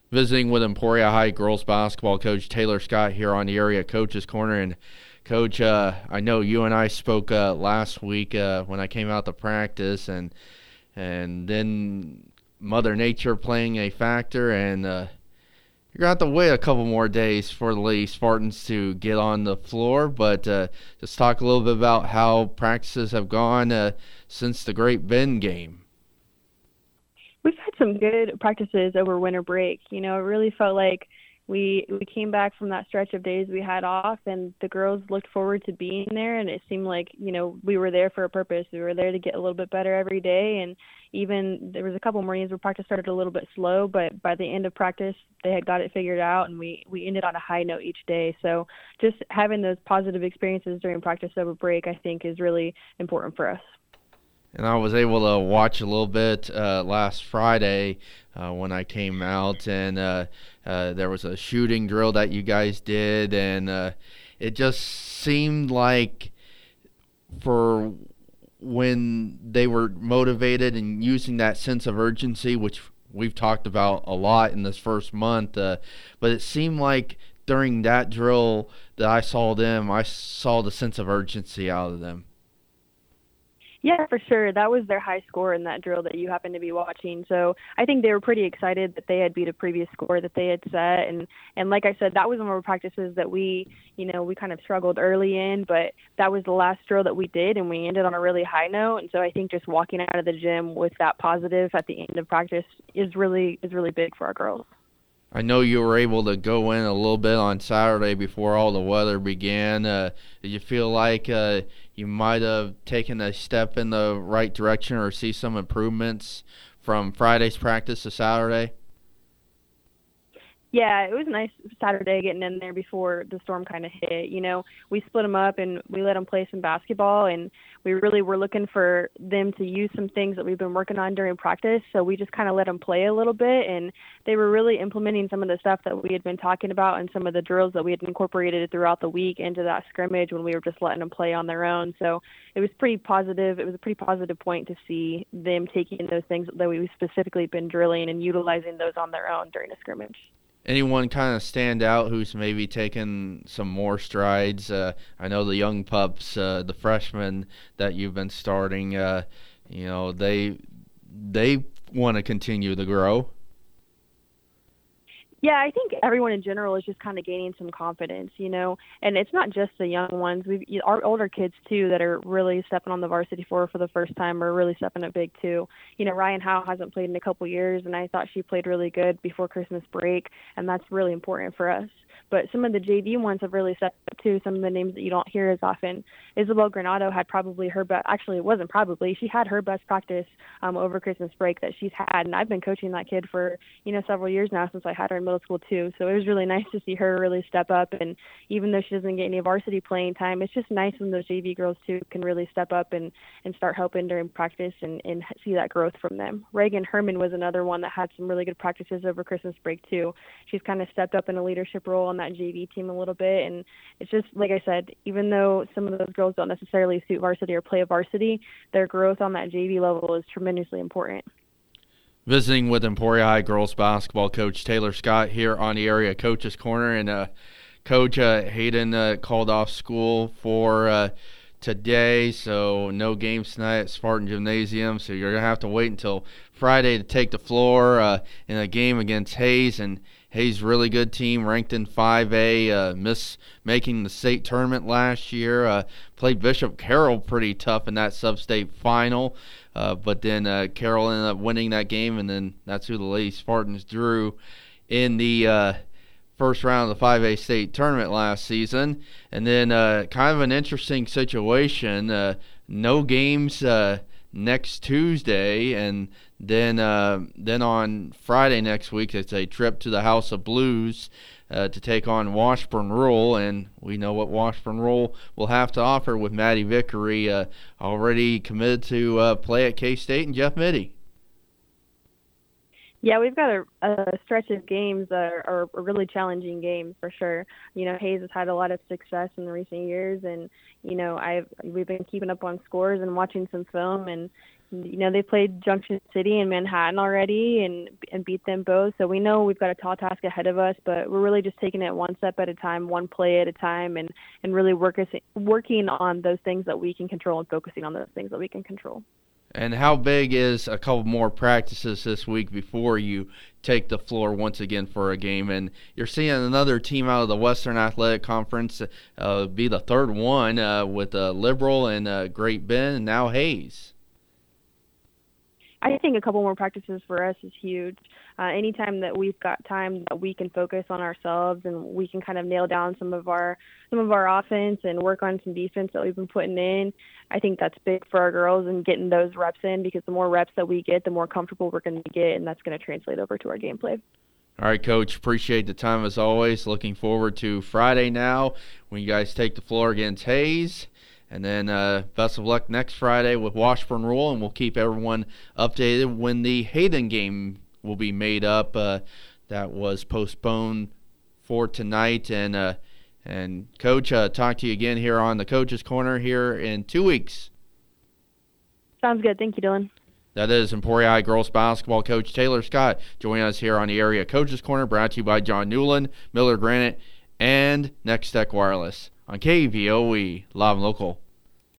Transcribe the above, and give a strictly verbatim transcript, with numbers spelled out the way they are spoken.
Visiting with Emporia High girls basketball coach Taylor Scott here on the Area Coaches Corner. And Coach, uh, I know you and I spoke uh, last week uh, when I came out to practice, and and then Mother Nature playing a factor, and uh, you're going to have to wait a couple more days for the Lady Spartans to get on the floor. But uh, just talk a little bit about how practices have gone uh, since the Great Bend game. We've had some good practices over winter break. You know, it really felt like we we came back from that stretch of days we had off, and the girls looked forward to being there, and it seemed like, you know, we were there for a purpose. We were there to get a little bit better every day, and even there was a couple mornings where practice started a little bit slow, but by the end of practice, they had got it figured out, and we, we ended on a high note each day. So just having those positive experiences during practice over break, I think, is really important for us. And I was able to watch a little bit uh, last Friday uh, when I came out, and uh, uh, there was a shooting drill that you guys did, and uh, it just seemed like for when they were motivated and using that sense of urgency, which we've talked about a lot in this first month, uh, but it seemed like during that drill that I saw them, I saw the sense of urgency out of them. Yeah, for sure. That was their high score in that drill that you happened to be watching. So I think they were pretty excited that they had beat a previous score that they had set. And, and like I said, that was one of our practices that we, you know, we kind of struggled early in, but that was the last drill that we did, and we ended on a really high note. And so I think just walking out of the gym with that positive at the end of practice is really is really big for our girls. I know you were able to go in a little bit on Saturday before all the weather began. Uh, did you feel like uh, you might have taken a step in the right direction or see some improvements from Friday's practice to Saturday? Yeah, it was nice Saturday getting in there before the storm kind of hit. You know, we split them up and we let them play some basketball, and we really were looking for them to use some things that we've been working on during practice. So we just kind of let them play a little bit, and they were really implementing some of the stuff that we had been talking about and some of the drills that we had incorporated throughout the week into that scrimmage when we were just letting them play on their own. So it was pretty positive. It was a pretty positive point to see them taking those things that we specifically been drilling and utilizing those on their own during a scrimmage. Anyone kind of stand out who's maybe taken some more strides? Uh, I know the young pups, uh, the freshmen that you've been starting, uh, you know, they they want to continue to grow. Yeah, I think everyone in general is just kind of gaining some confidence, you know, and it's not just the young ones. We've our older kids too that are really stepping on the varsity floor for the first time are really stepping up big too. You know, Ryan Howe hasn't played in a couple years, and I thought she played really good before Christmas break, and that's really important for us. But some of the J V ones have really stepped up too. Some of the names that you don't hear as often. Isabel Granado had probably her best. Actually, it wasn't probably. She had her best practice um, over Christmas break that she's had, and I've been coaching that kid for you know several years now since I had her in middle school too. So it was really nice to see her really step up. And even though she doesn't get any varsity playing time, it's just nice when those J V girls too can really step up and and start helping during practice and and see that growth from them. Reagan Herman was another one that had some really good practices over Christmas break too. She's kind of stepped up in a leadership role on that J V team a little bit, and it's just like I said, even though some of those girls don't necessarily suit varsity or play varsity, their growth on that J V level is tremendously important. Visiting with Emporia High girls basketball coach Taylor Scott here on the Area Coaches Corner, and uh, Coach uh, Hayden uh, called off school for uh, today, so no games tonight at Spartan Gymnasium, so you're going to have to wait until Friday to take the floor uh, in a game against Hayes, and Hayes, really good team, ranked in five A, uh, missed making the state tournament last year, uh, played Bishop Carroll pretty tough in that sub-state final, uh, but then uh, Carroll ended up winning that game, and then that's who the Lady Spartans drew in the uh, first round of the five A state tournament last season. And then uh, kind of an interesting situation, uh, no games uh, next Tuesday, and then uh, then on Friday next week it's a trip to the House of Blues uh, to take on Washburn Rural, and we know what Washburn Rural will have to offer with Maddie Vickery uh, already committed to uh, play at K-State and Jeff Mitty. Yeah, we've got a, a stretch of games that are, are really challenging games for sure. You know, Hayes has had a lot of success in the recent years, and you know, I've we've been keeping up on scores and watching some film, and You know, they played Junction City and Manhattan already and and beat them both. So we know we've got a tall task ahead of us, but we're really just taking it one step at a time, one play at a time, and, and really work, working on those things that we can control and focusing on those things that we can control. And how big is a couple more practices this week before you take the floor once again for a game? And you're seeing another team out of the Western Athletic Conference uh, be the third one uh, with uh, Liberal and uh, Great Bend and now Hayes. I think a couple more practices for us is huge. Uh, anytime that we've got time that we can focus on ourselves and we can kind of nail down some of our some of our offense and work on some defense that we've been putting in, I think that's big for our girls and getting those reps in, because the more reps that we get, the more comfortable we're going to get, and that's going to translate over to our gameplay. All right, Coach, appreciate the time as always. Looking forward to Friday now when you guys take the floor against Hayes. And then uh, best of luck next Friday with Washburn Rural, and we'll keep everyone updated when the Hayden game will be made up. Uh, that was postponed for tonight. And, uh, and Coach, uh, talk to you again here on the Coach's Corner here in two weeks. Sounds good. Thank you, Dylan. That is Emporia High girls basketball coach Taylor Scott joining us here on the Area Coach's Corner, brought to you by John Newland, Miller Granite, and Next Tech Wireless on K V O E, live and local.